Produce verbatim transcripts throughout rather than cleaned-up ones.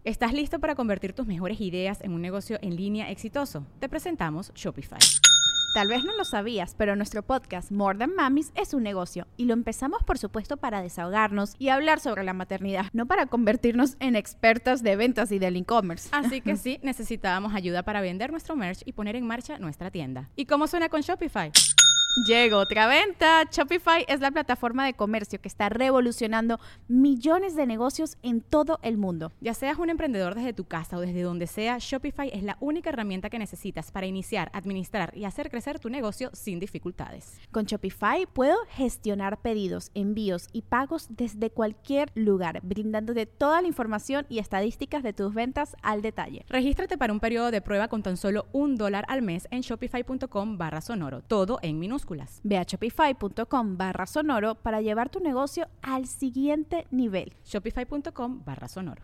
¿Estás listo para convertir tus mejores ideas en un negocio en línea exitoso? Te presentamos Shopify. Tal vez no lo sabías, pero nuestro podcast More Than Mamis es un negocio y lo empezamos por supuesto para desahogarnos y hablar sobre la maternidad, no para convertirnos en expertas de ventas y del e-commerce. Así que sí, necesitábamos ayuda para vender nuestro merch y poner en marcha nuestra tienda. ¿Y cómo suena con Shopify? Llegó otra venta. Shopify es la plataforma de comercio que está revolucionando millones de negocios en todo el mundo. Ya seas un emprendedor desde tu casa o desde donde sea, Shopify es la única herramienta que necesitas para iniciar, administrar y hacer crecer tu negocio sin dificultades. Con Shopify puedo gestionar pedidos, envíos y pagos desde cualquier lugar, brindándote toda la información y estadísticas de tus ventas al detalle. Regístrate para un periodo de prueba con tan solo un dólar al mes en shopify.com barra sonoro, todo en minúsculas. Ve a shopify.com barra sonoro para llevar tu negocio al siguiente nivel. Shopify.com barra sonoro.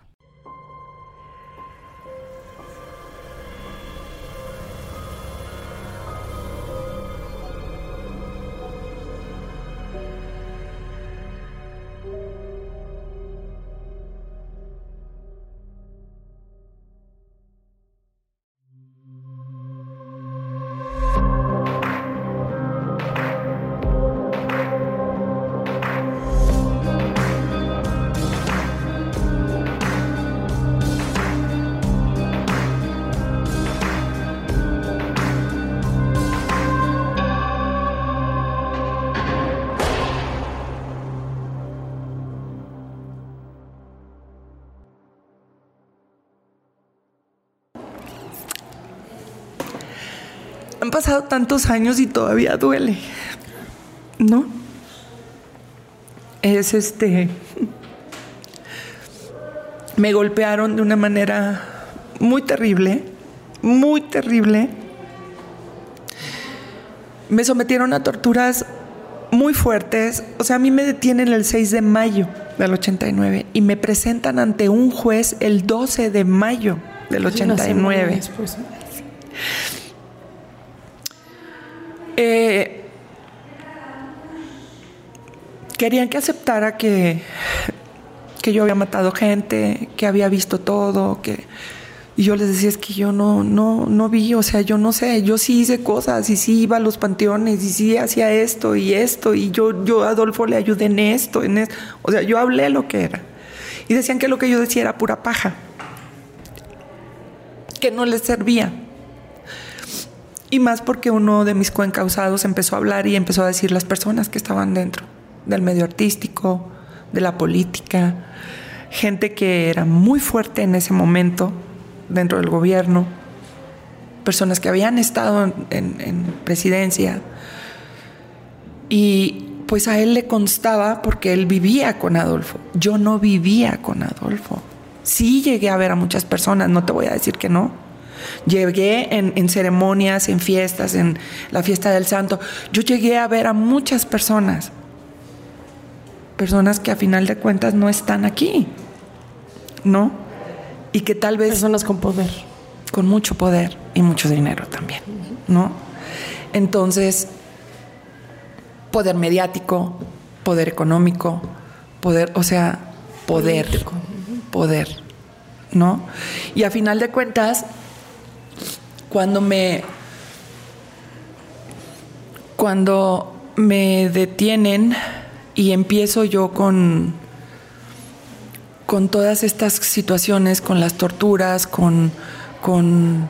Han pasado tantos años y todavía duele, ¿no? Es este... Me golpearon de una manera muy terrible, muy terrible. Me sometieron a torturas muy fuertes. O sea, a mí me detienen el seis de mayo del ochenta y nueve y me presentan ante un juez el doce de mayo del ochenta y nueve. Eh, querían que aceptara que, que yo había matado gente, que había visto todo, que y yo les decía, es que yo no, no, no vi, o sea, yo no sé, yo sí hice cosas y sí iba a los panteones y sí hacía esto y esto y yo, yo a Adolfo le ayudé en esto, en esto, o sea, yo hablé lo que era y decían que lo que yo decía era pura paja, que no les servía. Y más porque uno de mis coencausados empezó a hablar y empezó a decir las personas que estaban dentro del medio artístico, de la política, gente que era muy fuerte en ese momento dentro del gobierno, personas que habían estado en, en, en presidencia. Y pues a él le constaba porque él vivía con Adolfo. Yo no vivía con Adolfo. Sí llegué a ver a muchas personas, no te voy a decir que no. Llegué en, en ceremonias, en fiestas, en la fiesta del santo. Yo llegué a ver a muchas personas. Personas que a final de cuentas no están aquí, ¿no? Y que tal vez... Personas con poder. Con mucho poder y mucho dinero también, ¿no? Entonces, poder mediático, poder económico, poder, o sea, poder, político. Poder, ¿no? Y a final de cuentas... Cuando me, cuando me detienen y empiezo yo con, con todas estas situaciones, con las torturas, con, con,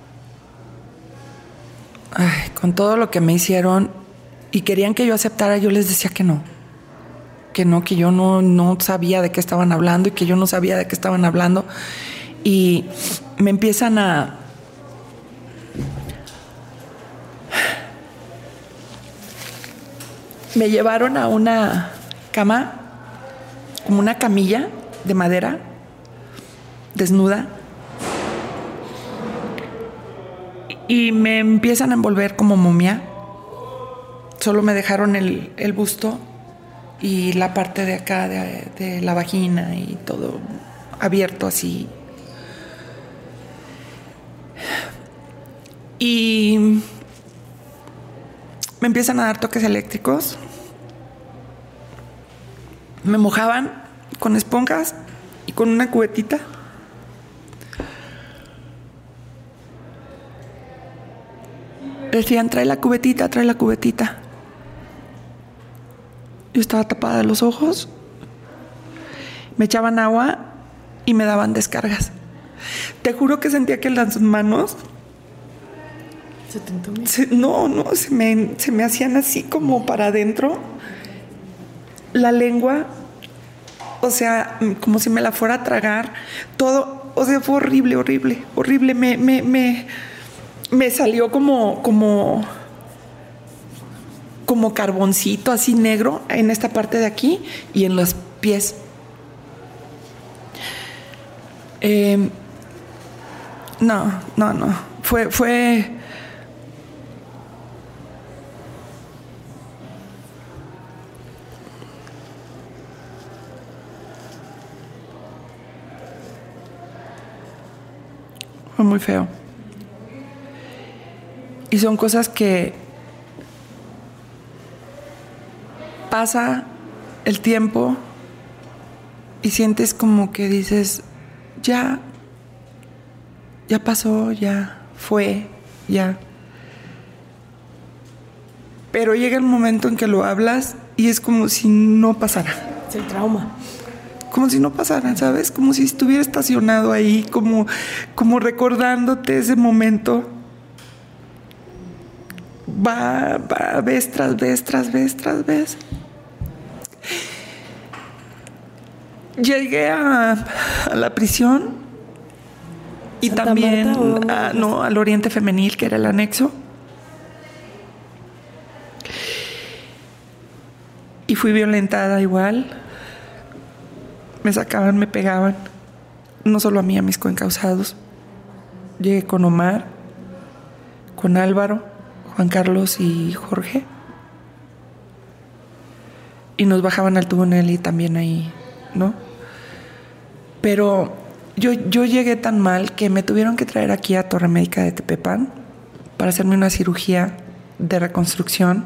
ay, con todo lo que me hicieron y querían que yo aceptara, yo les decía que no, que no, que yo no, no sabía de qué estaban hablando y que yo no sabía de qué estaban hablando y me empiezan a... Me llevaron a una cama, como una camilla de madera, desnuda, y me empiezan a envolver como momia. Solo me dejaron el, el busto y la parte de acá de, de la vagina y todo abierto así. Y me empiezan a dar toques eléctricos. Me mojaban con esponjas y con una cubetita decían, trae la cubetita, trae la cubetita. Yo estaba tapada de los ojos, me echaban agua y me daban descargas. Te juro que sentía que las manos se te entumían. Se, no, no, se me, se me hacían así como para adentro. La lengua, o sea, como si me la fuera a tragar. Todo, o sea, fue horrible, horrible, horrible. Me, me, me, me salió como, como, como carboncito así negro en esta parte de aquí y en los pies. Eh, no, no, no. Fue, fue. Fue muy feo. Y son cosas que pasa el tiempo y sientes como que dices, ya, ya pasó, ya fue, ya. Pero llega el momento en que lo hablas y es como si no pasara. Es el trauma. Como si no pasara, ¿sabes? Como si estuviera estacionado ahí, como, como recordándote ese momento. Va, va, vez tras vez, tras vez, tras vez. Llegué a, a la prisión y ¿Santa también Marta, a, no, al Oriente Femenil, que era el anexo. Y fui violentada igual. Me sacaban, me pegaban. No solo a mí, a mis coencausados. Llegué con Omar, con Álvaro, Juan Carlos y Jorge. Y nos bajaban al túnel y también ahí, ¿no? Pero yo, yo llegué tan mal que me tuvieron que traer aquí a Torre Médica de Tepepán para hacerme una cirugía de reconstrucción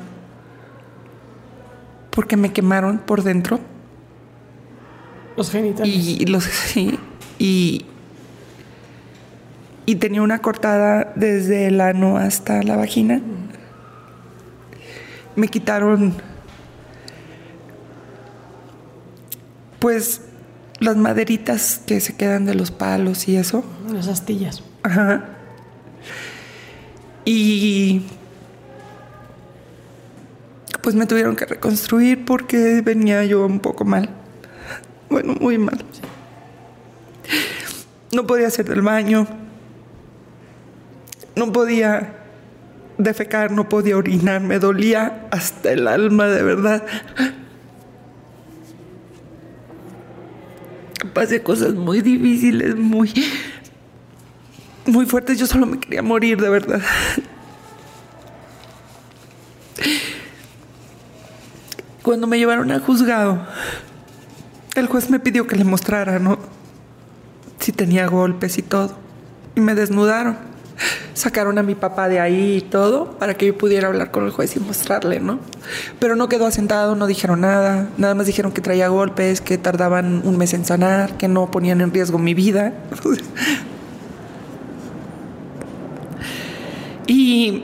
porque me quemaron por dentro. Los genitales. Y los sí, y, y tenía una cortada desde el ano hasta la vagina. Mm. Me quitaron pues las maderitas que se quedan de los palos y eso. Las astillas. Ajá. Y pues me tuvieron que reconstruir porque venía yo un poco mal. Bueno, muy mal. No podía hacer del baño. No podía defecar, no podía orinar. Me dolía hasta el alma, de verdad. Pasé cosas muy difíciles, muy, muy fuertes. Yo solo me quería morir, de verdad. Cuando me llevaron al juzgado, el juez me pidió que le mostrara, ¿no? Si tenía golpes y todo. Y me desnudaron. Sacaron a mi papá de ahí y todo para que yo pudiera hablar con el juez y mostrarle, ¿no? Pero no quedó asentado, no dijeron nada. Nada más dijeron que traía golpes, que tardaban un mes en sanar, que no ponían en riesgo mi vida. Y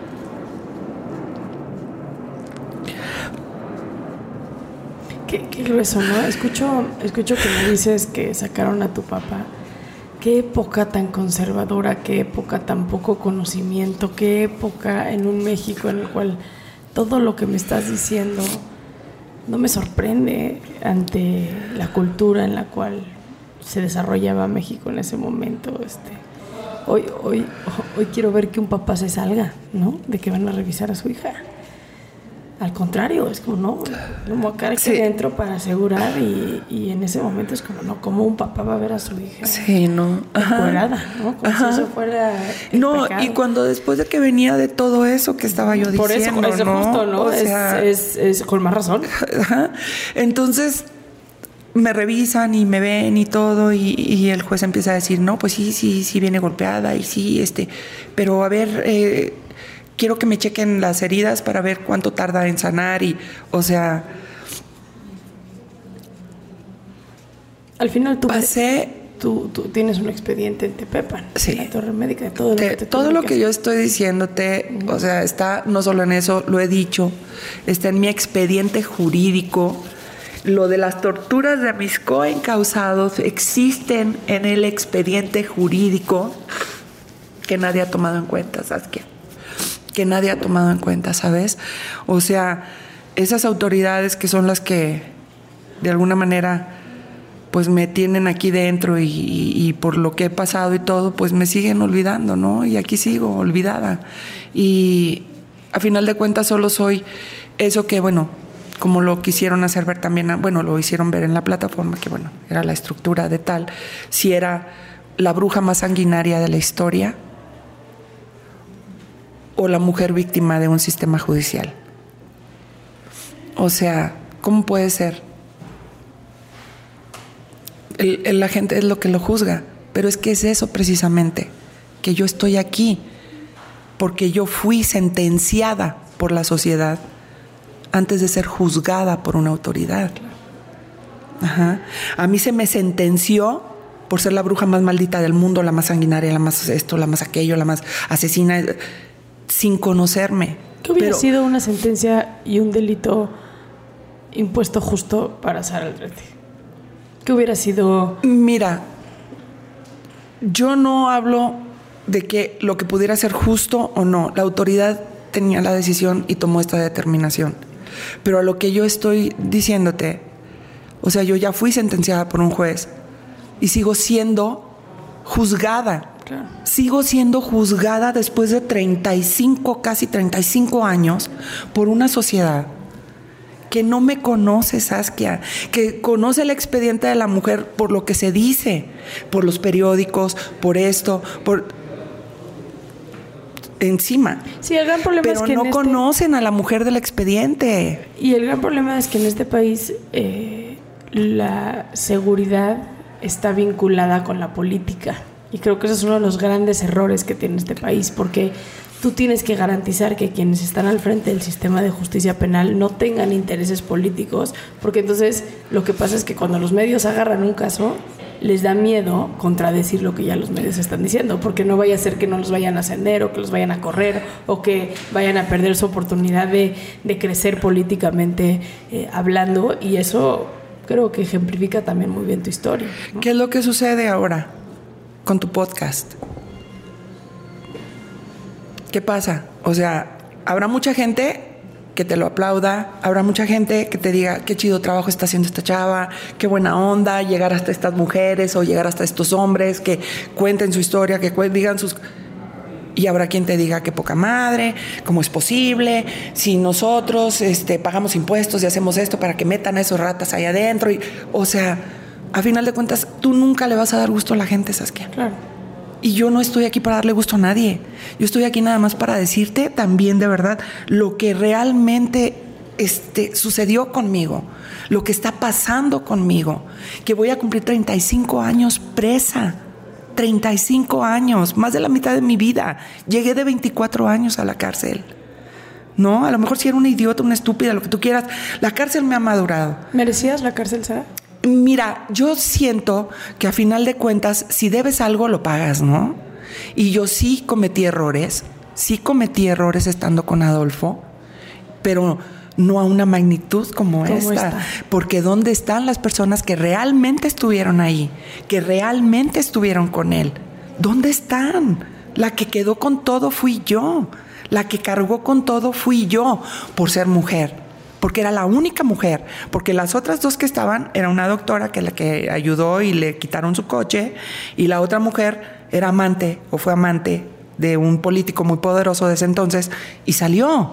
Qué, qué grueso, ¿no? Escucho, escucho que me dices que sacaron a tu papá. Qué época tan conservadora, qué época tan poco conocimiento, qué época en un México en el cual todo lo que me estás diciendo no me sorprende ante la cultura en la cual se desarrollaba México en ese momento. Este, hoy, hoy, hoy quiero ver que un papá se salga, ¿no? De que van a revisar a su hija. Al contrario, es como, no, no me voy a quedar aquí sí. dentro para asegurar y, y en ese momento es como, no, ¿cómo un papá va a ver a su hija? Sí, no. Encuerada, ¿no? Como Ajá. si eso fuera el No, pecado. y cuando después de que venía de todo eso que estaba yo diciendo, por eso, es ¿no? justo, ¿no? O Es, sea, es, es con más razón. Ajá. Entonces me revisan y me ven y todo y, y el juez empieza a decir, no, pues sí, sí, sí viene golpeada y sí, este, pero a ver, eh, quiero que me chequen las heridas para ver cuánto tarda en sanar y, o sea, Al final tú pasé tú, tú tienes un expediente en Tepepan, sí. en la Torre Médica, de todo lo te, que te todo lo que, que yo estoy diciéndote, uh-huh. o sea, está no solo en eso, lo he dicho, está en mi expediente jurídico. Lo de las torturas de mis coencausados existen en el expediente jurídico que nadie ha tomado en cuenta, Saskia. Que nadie ha tomado en cuenta, ¿sabes? O sea, esas autoridades que son las que de alguna manera pues me tienen aquí dentro y, y, y por lo que he pasado y todo, pues me siguen olvidando, ¿no? Y aquí sigo olvidada. Y a final de cuentas solo soy eso que, bueno, como lo quisieron hacer ver también, bueno, lo hicieron ver en la plataforma, que bueno, era la estructura de tal, si era la bruja más sanguinaria de la historia o la mujer víctima de un sistema judicial. O sea, ¿cómo puede ser? El, el, la gente es lo que lo juzga, pero es que es eso precisamente, que yo estoy aquí porque yo fui sentenciada por la sociedad antes de ser juzgada por una autoridad. Ajá. A mí se me sentenció por ser la bruja más maldita del mundo, la más sanguinaria, la más esto, la más aquello, la más asesina, sin conocerme. ¿Qué hubiera Pero, sido una sentencia y un delito impuesto justo para Sara Aldrete? ¿Qué hubiera sido? Mira, yo no hablo de que lo que pudiera ser justo o no. La autoridad tenía la decisión y tomó esta determinación. Pero a lo que yo estoy diciéndote, o sea, yo ya fui sentenciada por un juez y sigo siendo juzgada. Claro. Sigo siendo juzgada después de treinta y cinco, casi treinta y cinco años por una sociedad que no me conoce, Saskia, que conoce el expediente de la mujer por lo que se dice, por los periódicos, por esto, por encima. Sí, el gran problema pero es que no en conocen este... a la mujer del expediente. Y el gran problema es que en este país eh, la seguridad está vinculada con la política. Y creo que ese es uno de los grandes errores que tiene este país, porque tú tienes que garantizar que quienes están al frente del sistema de justicia penal no tengan intereses políticos, porque entonces lo que pasa es que cuando los medios agarran un caso, les da miedo contradecir lo que ya los medios están diciendo, porque no vaya a ser que no los vayan a ascender o que los vayan a correr o que vayan a perder su oportunidad de, de crecer políticamente eh, hablando, y eso creo que ejemplifica también muy bien tu historia, ¿no? ¿Qué es lo que sucede ahora con tu podcast? ¿Qué pasa? O sea, habrá mucha gente que te lo aplauda, habrá mucha gente que te diga qué chido trabajo está haciendo esta chava, qué buena onda llegar hasta estas mujeres o llegar hasta estos hombres, que cuenten su historia, que cu- digan sus... Y habrá quien te diga qué poca madre, cómo es posible, si nosotros este, pagamos impuestos y hacemos esto para que metan a esos ratas ahí adentro. Y, o sea, a final de cuentas, tú nunca le vas a dar gusto a la gente, Saskia. Claro. Y yo no estoy aquí para darle gusto a nadie. Yo estoy aquí nada más para decirte también de verdad lo que realmente este, sucedió conmigo, lo que está pasando conmigo, que voy a cumplir treinta y cinco años presa. treinta y cinco años, más de la mitad de mi vida. Llegué de veinticuatro años a la cárcel. No, a lo mejor si era una idiota, una estúpida, lo que tú quieras. La cárcel me ha madurado. ¿Merecías la cárcel, Sara? Mira, yo siento que a final de cuentas, si debes algo, lo pagas, ¿no? Y yo sí cometí errores, sí cometí errores estando con Adolfo, pero no a una magnitud como esta. esta. Porque ¿dónde están las personas que realmente estuvieron ahí? Que realmente estuvieron con él. ¿Dónde están? La que quedó con todo fui yo. La que cargó con todo fui yo por ser mujer. Porque era la única mujer, porque las otras dos que estaban, era una doctora que la que ayudó y le quitaron su coche, y la otra mujer era amante o fue amante de un político muy poderoso de ese entonces y salió.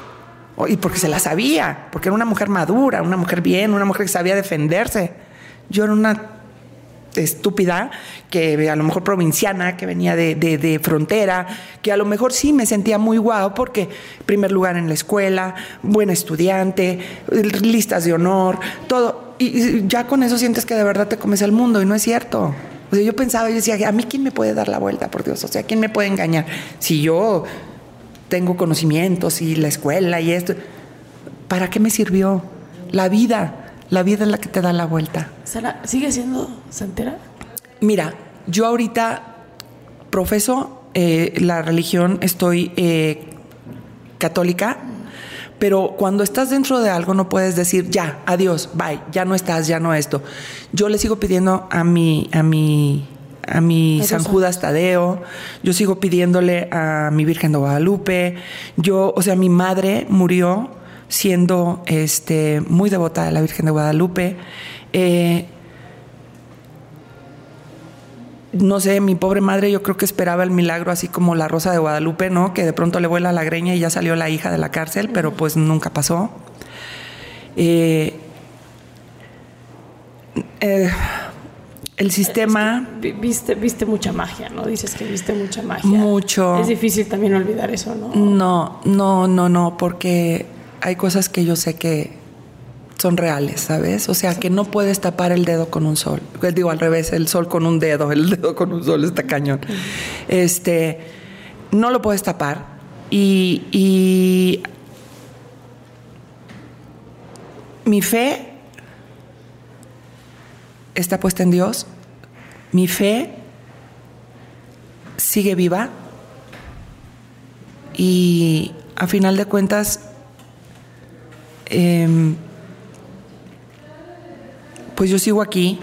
Y porque se la sabía, porque era una mujer madura, una mujer bien, una mujer que sabía defenderse. Yo era una estúpida, que a lo mejor provinciana, que venía de, de, de frontera, que a lo mejor sí me sentía muy guau porque primer lugar en la escuela, buena estudiante, listas de honor, todo. Y ya con eso sientes que de verdad te comes el mundo, y no es cierto. O sea, yo pensaba, yo decía, ¿a mí quién me puede dar la vuelta, por Dios? O sea, ¿quién me puede engañar? Si yo tengo conocimientos y la escuela y esto, ¿para qué me sirvió? La vida, la vida es la que te da la vuelta. Sara, ¿sigue siendo santera? Mira, yo ahorita profeso eh, la religión, estoy eh, católica, pero cuando estás dentro de algo no puedes decir ya, adiós, bye, ya no estás, ya no esto. Yo le sigo pidiendo a mi, a mi, a mi San Judas Tadeo, yo sigo pidiéndole a mi Virgen de Guadalupe. Yo, o sea, mi madre murió siendo este, muy devota de la Virgen de Guadalupe. Eh, no sé, mi pobre madre yo creo que esperaba el milagro así como la Rosa de Guadalupe, ¿no? Que de pronto le vuela la greña y ya salió la hija de la cárcel, pero pues nunca pasó. Eh, eh, el sistema... Es que viste, viste mucha magia, ¿no? Dices que viste mucha magia. Mucho. Es difícil también olvidar eso, ¿no? No, no, no, no, porque hay cosas que yo sé que son reales, ¿sabes? O sea, sí. Que no puedes tapar el dedo con un sol. Digo, al revés, el sol con un dedo, el dedo con un sol está cañón. Uh-huh. Este, no lo puedes tapar. Y, y mi fe está puesta en Dios. Mi fe sigue viva. Y a final de cuentas, eh, pues yo sigo aquí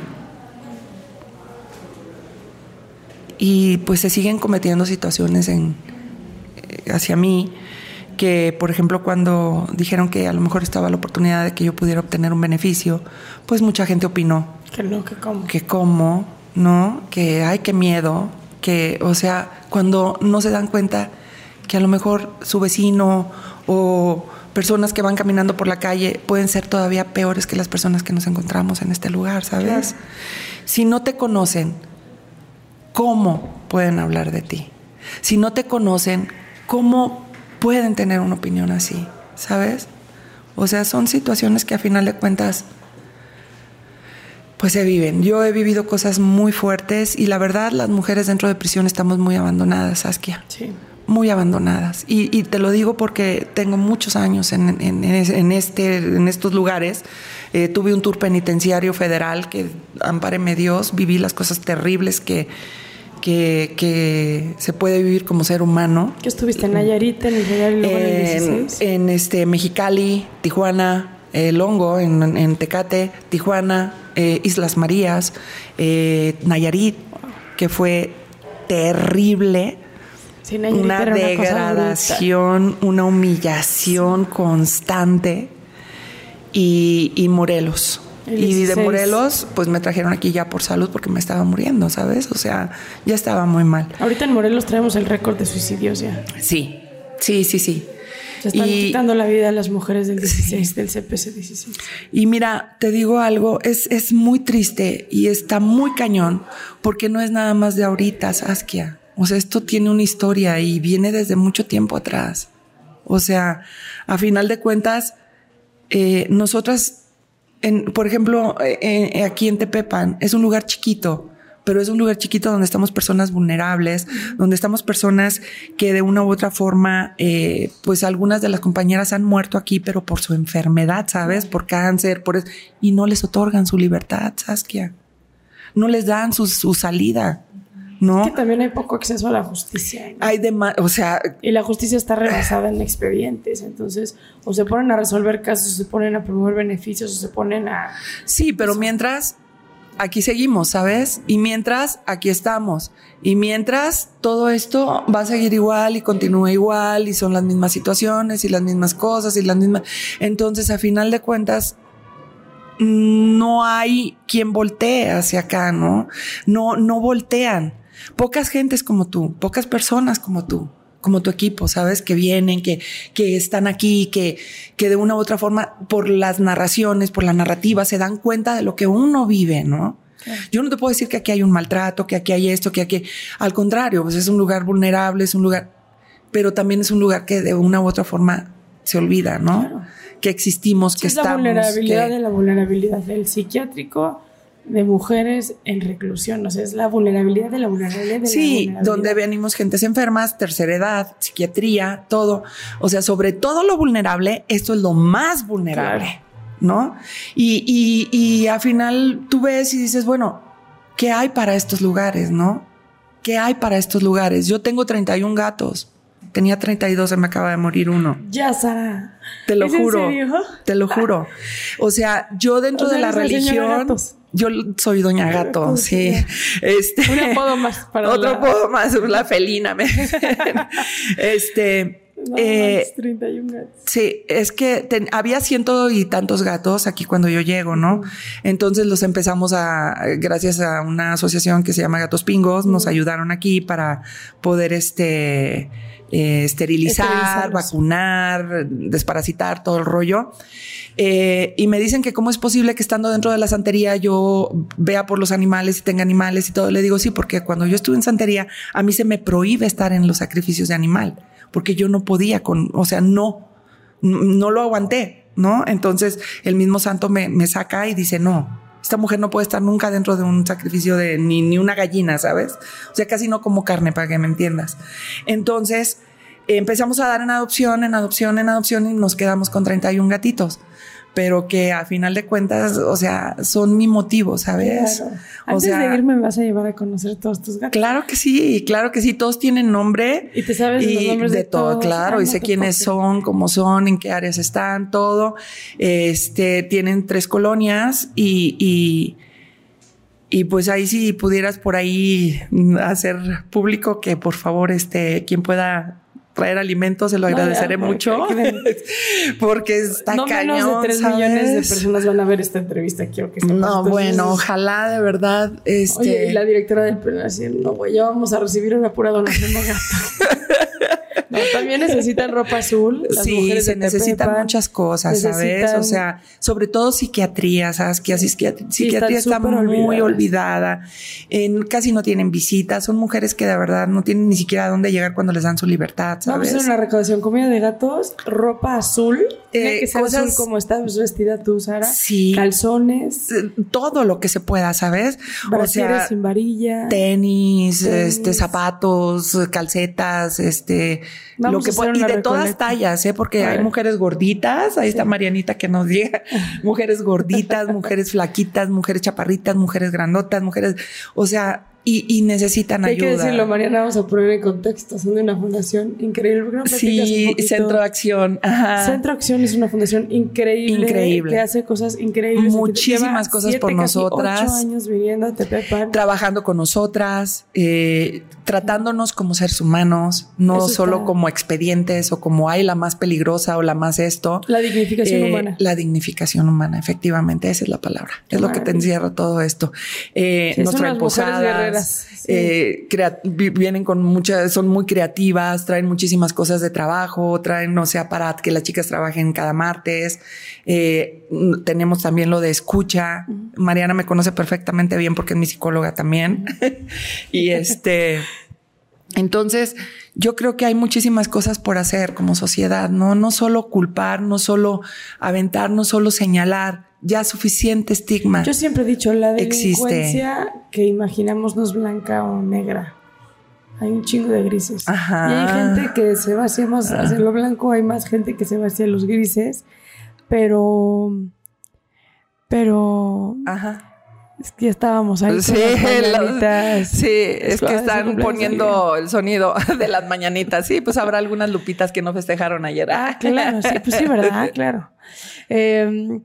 y pues se siguen cometiendo situaciones en, hacia mí que, por ejemplo, cuando dijeron que a lo mejor estaba la oportunidad de que yo pudiera obtener un beneficio, pues mucha gente opinó que no, que cómo, que cómo, ¿no? Que ay, qué miedo, que, o sea, cuando no se dan cuenta que a lo mejor su vecino o personas que van caminando por la calle pueden ser todavía peores que las personas que nos encontramos en este lugar, ¿sabes? Claro. Si no te conocen, ¿cómo pueden hablar de ti? Si no te conocen, ¿cómo pueden tener una opinión así? ¿Sabes? O sea, son situaciones que a final de cuentas pues se viven. Yo he vivido cosas muy fuertes y la verdad las mujeres dentro de prisión estamos muy abandonadas, Saskia. Sí. Muy abandonadas. Y, y te lo digo porque tengo muchos años en, en, en, este, en estos lugares. Eh, tuve un tour penitenciario federal que, ampáreme Dios, viví las cosas terribles que, que, que se puede vivir como ser humano. ¿Qué estuviste en Nayarit, en el Federal y luego en el dieciséis? En, en este, Mexicali, Tijuana, eh, Longo, en, en Tecate, Tijuana, eh, Islas Marías, eh, Nayarit, que fue terrible. Sí, una degradación, una, una humillación constante. Y, y Morelos. Y de Morelos, pues me trajeron aquí ya por salud porque me estaba muriendo, ¿sabes? O sea, ya estaba muy mal. Ahorita en Morelos traemos el récord de suicidios ya. Sí, sí, sí, sí. Se están y, quitando la vida a las mujeres del dieciséis, sí. Del C P C dieciséis. Y mira, te digo algo, es, es muy triste y está muy cañón porque no es nada más de ahorita, Saskia. O sea, esto tiene una historia y viene desde mucho tiempo atrás. O sea, a final de cuentas, eh, nosotras, en, por ejemplo, eh, aquí en Tepepan, es un lugar chiquito, pero es un lugar chiquito donde estamos personas vulnerables, uh-huh. donde estamos personas que de una u otra forma, eh, pues algunas de las compañeras han muerto aquí, pero por su enfermedad, ¿sabes? Por cáncer, por eso, y no les otorgan su libertad, Saskia. No les dan su, su salida. ¿No? Es que también hay poco acceso a la justicia, ¿no? Hay demás, o sea... Y la justicia está rebasada en expedientes, entonces o se ponen a resolver casos, o se ponen a promover beneficios, o se ponen a... Sí, pero mientras, aquí seguimos, ¿sabes? Y mientras, aquí estamos. Y mientras, todo esto va a seguir igual y continúa igual y son las mismas situaciones y las mismas cosas y las mismas... Entonces, a final de cuentas, no hay quien voltee hacia acá, ¿no? No, no voltean. Pocas gentes como tú, pocas personas como tú, como tu equipo, ¿sabes? Que vienen, que, que están aquí, que, que de una u otra forma, por las narraciones, por la narrativa, se dan cuenta de lo que uno vive, ¿no? Claro. Yo no te puedo decir que aquí hay un maltrato, que aquí hay esto, que aquí... Al contrario, pues es un lugar vulnerable, es un lugar... Pero también es un lugar que de una u otra forma se olvida, ¿no? Claro. Que existimos, que es estamos... Es la vulnerabilidad que... de la vulnerabilidad del psiquiátrico... de mujeres en reclusión, o sea, es la vulnerabilidad de la vulnerabilidad de sí, la vulnerabilidad. Donde venimos gentes enfermas, tercera edad, psiquiatría, todo, o sea, sobre todo lo vulnerable, esto es lo más vulnerable, claro. ¿No? Y, y, y al final tú ves y dices, bueno, ¿qué hay para estos lugares, no? ¿Qué hay para estos lugares? Yo tengo treinta y un gatos. Tenía treinta y dos, se me acaba de morir uno. Ya, Sara. Te lo ¿Es juro. en serio? Te lo juro. O sea, yo dentro O sea, de la eres la señora religión... Gatos. Yo soy Doña Gato, Gato, sí. sí. Este, Un apodo más para Otro la... apodo más, la felina. Me este... No, eh, treinta y un gatos. Sí, es que ten, había ciento y tantos gatos aquí cuando yo llego, ¿no? Entonces los empezamos a, gracias a una asociación que se llama Gatos Pingos, nos ayudaron aquí para poder este eh, esterilizar, vacunar, desparasitar, todo el rollo. Eh, y me dicen que cómo es posible que estando dentro de la santería yo vea por los animales y tenga animales y todo. Le digo sí, porque cuando yo estuve en santería a mí se me prohíbe estar en los sacrificios de animal, porque yo no podía con, o sea, no, no lo aguanté, ¿no? Entonces el mismo santo me, me saca y dice, no, esta mujer no puede estar nunca dentro de un sacrificio de ni, ni una gallina, ¿sabes? O sea, casi no como carne, para que me entiendas. Entonces eh, empezamos a dar en adopción, en adopción, en adopción y nos quedamos con treinta y un gatitos. Pero que a final de cuentas, o sea, son mi motivo, ¿sabes? Claro. O Antes sea, de irme me vas a llevar a conocer todos tus gatos. Claro que sí, claro que sí, todos tienen nombre. Y te sabes y los nombres de, de todo, todos. claro, Ay, y no sé te quiénes puedo son, cómo son, en qué áreas están, todo. Este, tienen tres colonias y, y, y pues ahí si pudieras por ahí hacer público que por favor, este, quien pueda traer alimentos, se lo agradeceré no, ya, mucho porque está no cañón. menos de tres ¿sabes? millones de personas van a ver esta entrevista. Quiero que sepas. No, Entonces, bueno, ojalá de verdad. Este... Oye, y la directora del penal así, no, güey, ya vamos a recibir una pura donación de gato. No, también necesitan ropa azul. Las sí, mujeres se de necesitan Tepepan, muchas cosas, ¿sabes? necesitan... O sea, sobre todo psiquiatría, ¿sabes? Que psiquiatría, sí, psiquiatría está muy olvidada. En, casi no tienen visitas. Son mujeres que de verdad no tienen ni siquiera a dónde llegar cuando les dan su libertad, ¿sabes? Vamos a hacer una recaudación, comida de gatos, ropa azul. Tiene Eh, que ser cosas- azul como estás vestida tú, Sara. Sí. Calzones, Eh, Todo lo que se pueda, ¿sabes? O brasieres sea, sin varilla. tenis, Tenis. este, zapatos, calcetas, este, Vamos lo que a hacer pueda, y una de todas recolecta. tallas, ¿eh? Porque A hay ver. mujeres gorditas, ahí está Marianita que nos llega, mujeres gorditas, mujeres flaquitas, mujeres chaparritas, mujeres grandotas, mujeres, o sea, y, y necesitan Hay ayuda. que decirlo, Mariana, vamos a poner en contexto. Son de una fundación increíble. ¿Por qué no platicas un Sí, poquito? Centro de Acción. Ajá. Centro Acción es una fundación increíble. Increíble. Que hace cosas increíbles. Muchísimas Lleva cosas siete, por casi nosotras. Ocho años viniendo a Tepepan. Trabajando con nosotras, eh, tratándonos como seres humanos, no Eso solo está- como expedientes o como hay la más peligrosa o la más esto. La dignificación Eh, humana. La dignificación humana, efectivamente, esa es la palabra. Qué es lo que te maravilla. encierra todo esto. Eh, Sí, nos son traen unas mujeres posadas, guerreras, sí. eh, crea- vi- vienen con muchas, son muy creativas, traen muchísimas cosas de trabajo, traen, no sé, para que las chicas trabajen cada martes. Eh, n- tenemos también lo de escucha. Mariana me conoce perfectamente bien porque es mi psicóloga también. Y este... Entonces, yo creo que hay muchísimas cosas por hacer como sociedad, ¿no? No solo culpar, no solo aventar, no solo señalar. Ya suficiente estigma. Yo siempre he dicho, la Existe. delincuencia que imaginamos no es blanca o negra. Hay un chingo de grises. Ajá. Y hay gente que se va hacia más hacia lo blanco, hay más gente que se va hacia los grises, pero... Pero... Ajá. Es que ya estábamos ahí. Sí, con las los- mañanitas. sí, es que Ah, están su cumpleaños, poniendo el sonido de las mañanitas. Sí, pues habrá algunas lupitas que no festejaron ayer. Ah, claro, sí, pues sí, ¿verdad? Claro. Eh,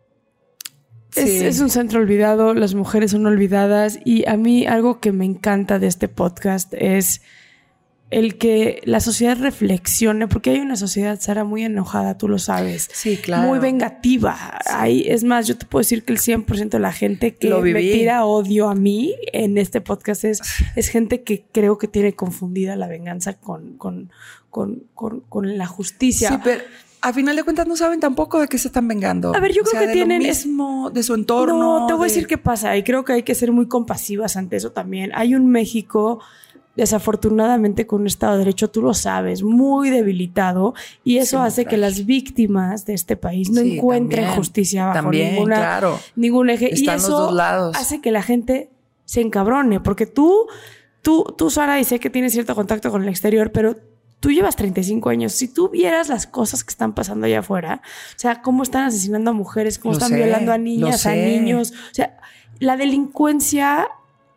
es, Sí. es un centro olvidado, las mujeres son olvidadas y a mí algo que me encanta de este podcast es el que la sociedad reflexione, porque hay una sociedad, Sara, muy enojada, tú lo sabes. Sí, claro. Muy vengativa. Hay, es más, yo te puedo decir que el cien por ciento de la gente que Lo me viví. tira odio a mí en este podcast es, es gente que creo que tiene confundida la venganza con, con, con, con, con la justicia. Sí, pero a final de cuentas no saben tampoco de qué se están vengando. A ver, yo O creo sea, que de tienen- lo mismo, de su entorno. No, te voy a de- decir qué pasa y creo que hay que ser muy compasivas ante eso también. Hay un México, desafortunadamente, con un Estado de Derecho, tú lo sabes, muy debilitado y eso Sí, hace que frágil. las víctimas de este país no Sí, encuentren también, justicia bajo también, ninguna, claro. ningún eje. Y Están los eso dos lados. hace que la gente se encabrone, porque tú, tú, tú, Sara, y sé que tienes cierto contacto con el exterior, pero tú llevas treinta y cinco años. Si tú vieras las cosas que están pasando allá afuera, o sea, cómo están asesinando a mujeres, cómo Lo están sé, violando a lo niñas, a sé. niños. O sea, la delincuencia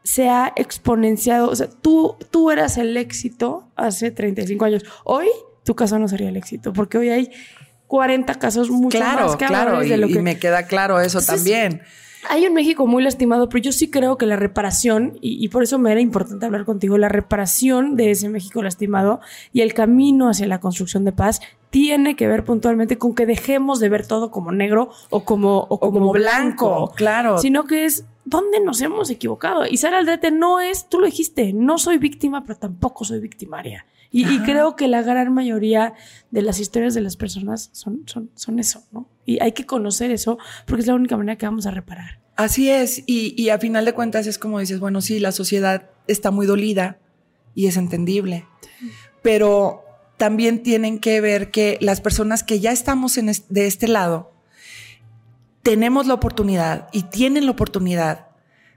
se ha exponenciado. O sea, tú, tú eras el éxito hace treinta y cinco años. Hoy tu caso no sería el éxito, porque hoy hay cuarenta casos mucho claro, más claro, de lo y, que... y me queda claro eso. Entonces, también. Hay un México muy lastimado, pero yo sí creo que la reparación, y, y por eso me era importante hablar contigo, la reparación de ese México lastimado y el camino hacia la construcción de paz tiene que ver puntualmente con que dejemos de ver todo como negro o como, o como, o como blanco, blanco, claro. Sino que es dónde nos hemos equivocado. Y Sara Aldrete no es, tú lo dijiste, no soy víctima, pero tampoco soy victimaria. Y, y creo que la gran mayoría de las historias de las personas son, son, son eso, ¿no? Y hay que conocer eso porque es la única manera que vamos a reparar. Así es, y, y a final de cuentas es como dices, bueno, sí, la sociedad está muy dolida y es entendible, sí. Pero también tienen que ver que las personas que ya estamos en es, de este lado tenemos la oportunidad y tienen la oportunidad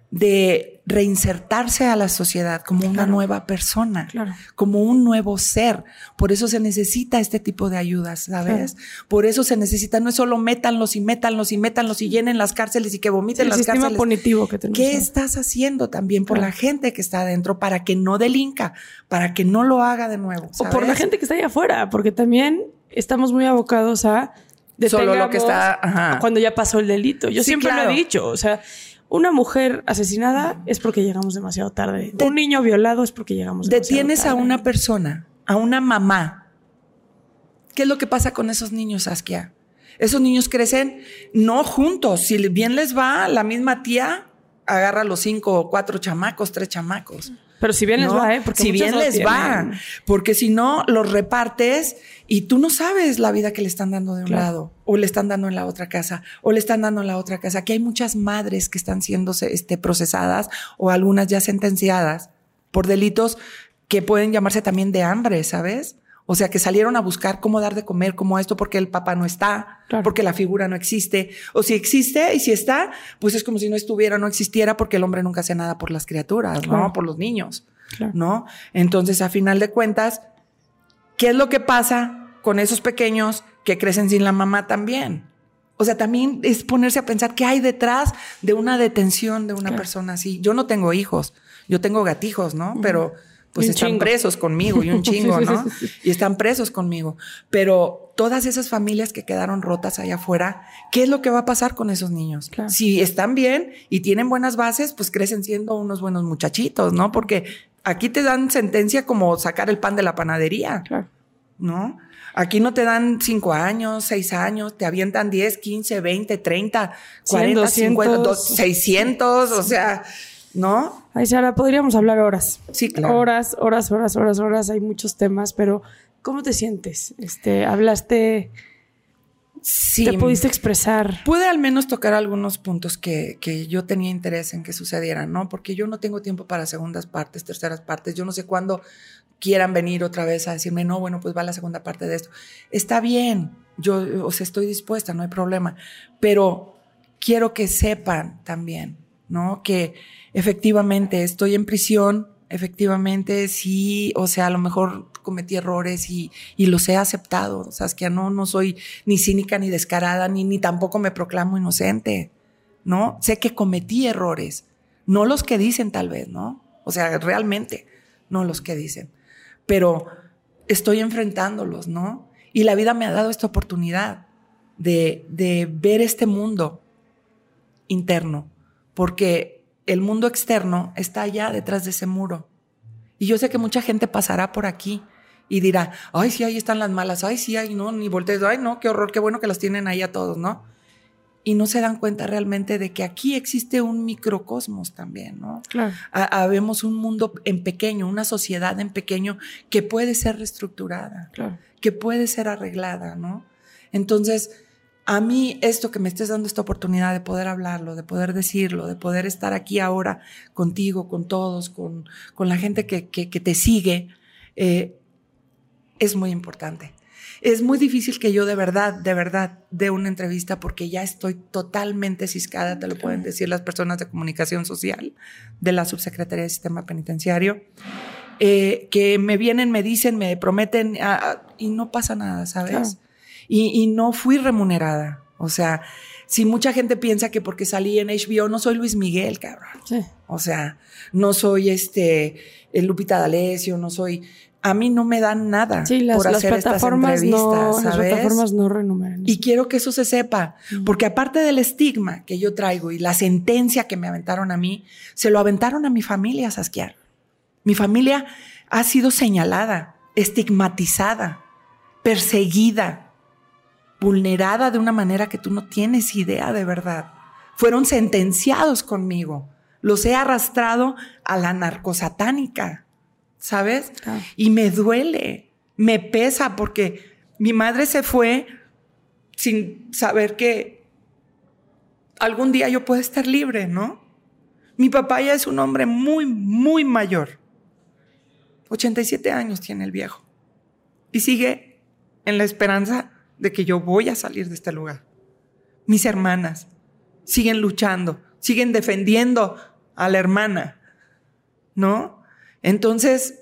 de reinsertarse a la sociedad como una claro. nueva persona, claro. como un nuevo ser. Por eso se necesita este tipo de ayudas, ¿sabes? Claro. Por eso se necesita, no es solo métanlos y métanlos y métanlos y llenen las cárceles y que vomiten sí, las cárceles. El sistema punitivo que tenemos. ¿Qué estás haciendo también por claro. la gente que está adentro para que no delinca, para que no lo haga de nuevo, ¿sabes? O por la gente que está allá afuera, porque también estamos muy abocados a solo lo que está ajá. cuando ya pasó el delito. Yo sí, siempre claro. lo he dicho, o sea, una mujer asesinada es porque llegamos demasiado tarde. De, un niño violado es porque llegamos demasiado tarde. Detienes a una persona, a una mamá. ¿Qué es lo que pasa con esos niños, Saskia? Esos niños crecen no juntos. Si bien les va, la misma tía agarra los cinco o cuatro chamacos, tres chamacos. Pero si bien ¿no? les va, ¿eh? Porque si bien no les tienen. va. Porque si no, los repartes y tú no sabes la vida que le están dando de un claro. lado, o le están dando en la otra casa, o le están dando en la otra casa. Aquí hay muchas madres que están siendo este, procesadas o algunas ya sentenciadas por delitos que pueden llamarse también de hambre, ¿sabes? O sea, que salieron a buscar cómo dar de comer, como esto, porque el papá no está, claro. porque la figura no existe. O si existe y si está, pues es como si no estuviera, no existiera, porque el hombre nunca hace nada por las criaturas, claro. ¿no? Por los niños, claro. ¿no? Entonces, a final de cuentas, ¿qué es lo que pasa con esos pequeños que crecen sin la mamá también? O sea, también es ponerse a pensar qué hay detrás de una detención de una claro. persona así. Yo no tengo hijos, yo tengo gatijos, ¿no? Uh-huh. Pero pues están chingo. presos conmigo y un chingo, ¿no? Y están presos conmigo. Pero todas esas familias que quedaron rotas allá afuera, ¿qué es lo que va a pasar con esos niños? Claro. Si están bien y tienen buenas bases, pues crecen siendo unos buenos muchachitos, ¿no? Porque aquí te dan sentencia como sacar el pan de la panadería, claro. ¿no? Aquí no te dan cinco años, seis años, te avientan diez, quince, veinte, treinta, cuarenta, cincuenta, seiscientos, o sea... ¿no? Ay, Sara, podríamos hablar horas. Sí, claro. Horas, horas, horas, horas, horas. Hay muchos temas, pero ¿cómo te sientes? Este, hablaste... Sí. ¿Te pudiste expresar? Pude al menos tocar algunos puntos que, que yo tenía interés en que sucedieran, ¿no? Porque yo no tengo tiempo para segundas partes, terceras partes. Yo no sé cuándo quieran venir otra vez a decirme, no, bueno, pues va la segunda parte de esto. Está bien, yo, o sea, estoy dispuesta, no hay problema. Pero quiero que sepan también, ¿no? Que efectivamente estoy en prisión, efectivamente sí, o sea, a lo mejor cometí errores y, y los he aceptado. O sea, es que no, no soy ni cínica ni descarada, ni, ni tampoco me proclamo inocente, ¿no? Sé que cometí errores, no los que dicen tal vez, ¿no? O sea, realmente, no los que dicen. Pero estoy enfrentándolos, ¿no? Y la vida me ha dado esta oportunidad de, de ver este mundo interno, porque el mundo externo está allá detrás de ese muro. Y yo sé que mucha gente pasará por aquí y dirá, ay, sí, ahí están las malas, ay, sí, ay, no, ni voltees, ay, no, qué horror, qué bueno que las tienen ahí a todos, ¿no? Y no se dan cuenta realmente de que aquí existe un microcosmos también, ¿no? Claro. Habemos un mundo en pequeño, una sociedad en pequeño que puede ser reestructurada, claro. que puede ser arreglada, ¿no? Entonces, a mí esto que me estés dando esta oportunidad de poder hablarlo, de poder decirlo, de poder estar aquí ahora contigo, con todos, con, con la gente que, que, que te sigue, eh, es muy importante. Es muy difícil que yo de verdad, de verdad dé una entrevista porque ya estoy totalmente ciscada, te lo pueden decir las personas de comunicación social de la Subsecretaría de Sistema Penitenciario, eh, que me vienen, me dicen, me prometen ah, y no pasa nada, ¿sabes? Claro. Y, y no fui remunerada. O sea, Si mucha gente piensa que porque salí en H B O no soy Luis Miguel, cabrón. Sí. O sea, no soy este Lupita D'Alessio, no soy... A mí no me dan nada sí, las, por hacer las estas plataformas entrevistas, no, ¿sabes? Las plataformas no renumeran. Y quiero que eso se sepa, uh-huh. porque aparte del estigma que yo traigo y la sentencia que me aventaron a mí, se lo aventaron a mi familia, Saskia. Mi familia ha sido señalada, estigmatizada, perseguida, vulnerada de una manera que tú no tienes idea de verdad. Fueron sentenciados conmigo. Los he arrastrado a la narcosatánica, ¿sabes? Ah. Y me duele, me pesa porque mi madre se fue sin saber que algún día yo puedo estar libre, ¿no? Mi papá ya es un hombre muy, muy mayor. ochenta y siete años tiene el viejo. Y sigue en la esperanza de que yo voy a salir de este lugar. Mis hermanas siguen luchando, siguen defendiendo a la hermana, ¿no? Entonces,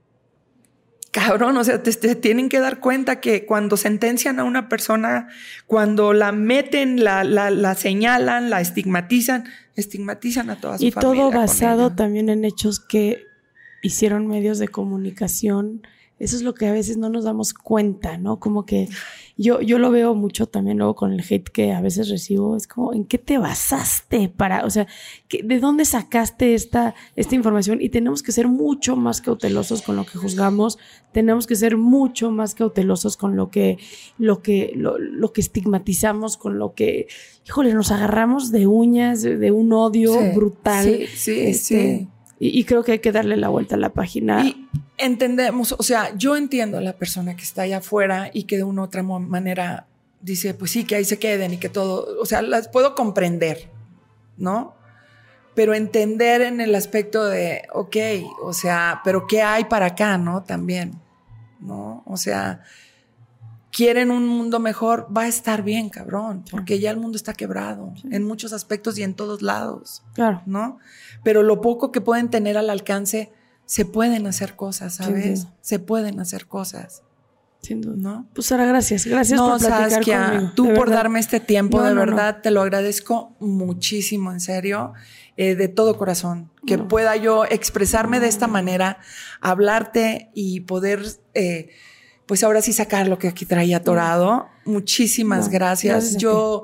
cabrón, o sea, te, te tienen que dar cuenta que cuando sentencian a una persona, cuando la meten, la, la, la señalan, la estigmatizan, estigmatizan a toda su y familia. Y todo basado también en hechos que hicieron medios de comunicación. Eso es lo que a veces no nos damos cuenta, ¿no? Como que yo, yo lo veo mucho también luego con el hate que a veces recibo. Es como, ¿en qué te basaste para, o sea, ¿de dónde sacaste esta, esta información? Y tenemos que ser mucho más cautelosos con lo que juzgamos. Tenemos que ser mucho más cautelosos con lo que, lo que, lo, lo que estigmatizamos, con lo que, híjole, nos agarramos de uñas, de, de un odio sí, brutal. Sí, sí, este, sí. Y, y creo que hay que darle la vuelta a la página. Y entendemos, o sea, yo entiendo a la persona que está allá afuera y que de una u otra manera dice, pues sí, que ahí se queden y que todo, o sea, las puedo comprender, ¿no? Pero entender en el aspecto de, ok, o sea, pero ¿qué hay para acá, no? También, ¿no? O sea, quieren un mundo mejor, va a estar bien, cabrón, porque ya el mundo está quebrado sí. en muchos aspectos y en todos lados, claro, ¿no? Pero lo poco que pueden tener al alcance, se pueden hacer cosas, ¿sabes? Se pueden hacer cosas. Sin duda. ¿No? Pues Sara, gracias. Gracias no, por platicar Saskia, conmigo. Tú de por verdad. darme este tiempo, no, de no, verdad, no. te lo agradezco muchísimo, en serio, eh, de todo corazón. Que no. pueda yo expresarme no. de esta manera, hablarte y poder, eh, pues ahora sí sacar lo que aquí traía atorado. No. Muchísimas no. gracias. gracias yo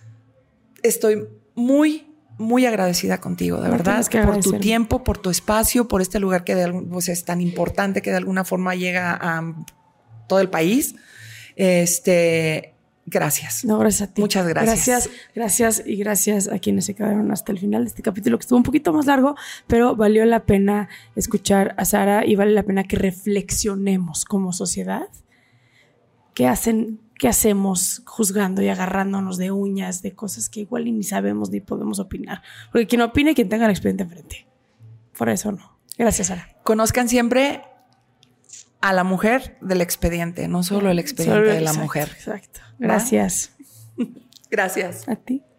estoy muy... muy agradecida contigo, de no verdad, por tu tiempo, por tu espacio, por este lugar que de algún, pues es tan importante que de alguna forma llega a todo el país. Este, gracias. No, gracias a ti. Muchas gracias. Gracias, gracias y gracias a quienes se quedaron hasta el final de este capítulo que estuvo un poquito más largo, pero valió la pena escuchar a Sara y vale la pena que reflexionemos como sociedad. ¿Qué hacen? ¿Qué hacemos juzgando y agarrándonos de uñas, de cosas que igual ni sabemos ni podemos opinar? Porque quien opine, quien tenga el expediente enfrente. Fuera de eso no. Gracias, Sara. Conozcan siempre a la mujer del expediente, no solo el expediente solo, de la exacto, mujer. Exacto. Gracias. Gracias. A ti.